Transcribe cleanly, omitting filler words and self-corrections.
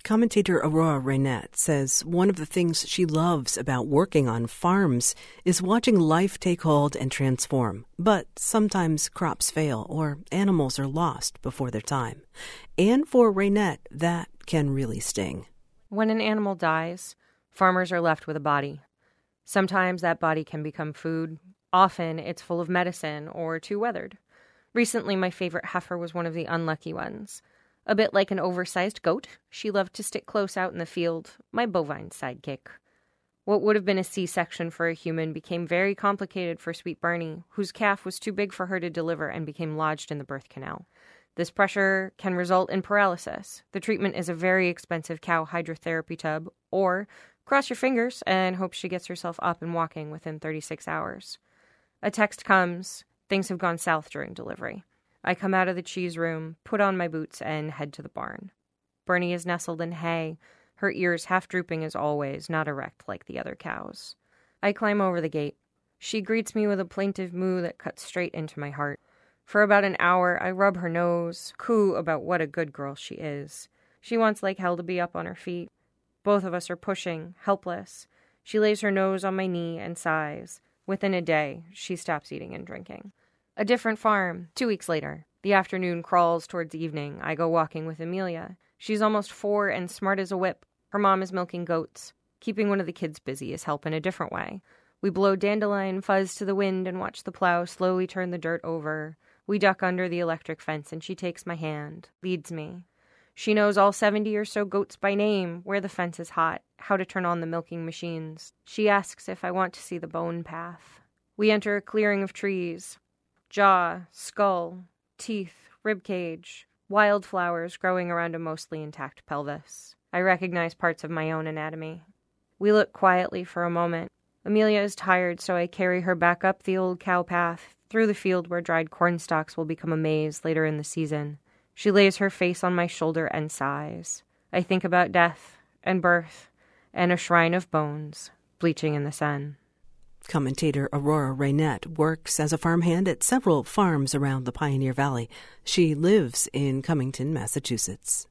Commentator Aurora Raynette says one of the things she loves about working on farms is watching life take hold and transform. But sometimes crops fail or animals are lost before their time. And for Raynette, that can really sting. When an animal dies, farmers are left with a body. Sometimes that body can become food. Often it's full of medicine or too weathered. Recently, my favorite heifer was one of the unlucky ones. A bit like an oversized goat, she loved to stick close out in the field, my bovine sidekick. What would have been a C-section for a human became very complicated for Sweet Bernie, whose calf was too big for her to deliver and became lodged in the birth canal. This pressure can result in paralysis. The treatment is a very expensive cow hydrotherapy tub, or cross your fingers and hope she gets herself up and walking within 36 hours. A text comes. Things have gone south during delivery. I come out of the cheese room, put on my boots, and head to the barn. Bernie is nestled in hay, her ears half drooping as always, not erect like the other cows. I climb over the gate. She greets me with a plaintive moo that cuts straight into my heart. For about an hour, I rub her nose, coo about what a good girl she is. She wants like hell to be up on her feet. Both of us are pushing, helpless. She lays her nose on my knee and sighs. Within a day, she stops eating and drinking. A different farm, 2 weeks later. The afternoon crawls towards evening. I go walking with Amelia. She's almost 4 and smart as a whip. Her mom is milking goats. Keeping one of the kids busy is help in a different way. We blow dandelion fuzz to the wind and watch the plow slowly turn the dirt over. We duck under the electric fence and she takes my hand, leads me. She knows all 70 or so goats by name, where the fence is hot, how to turn on the milking machines. She asks if I want to see the bone path. We enter a clearing of trees. Jaw, skull, teeth, ribcage, wildflowers growing around a mostly intact pelvis. I recognize parts of my own anatomy. We look quietly for a moment. Amelia is tired, so I carry her back up the old cow path, through the field where dried corn stalks will become a maze later in the season. She lays her face on my shoulder and sighs. I think about death and birth and a shrine of bones bleaching in the sun. Commentator Aurora Raynette works as a farmhand at several farms around the Pioneer Valley. She lives in Cummington, Massachusetts.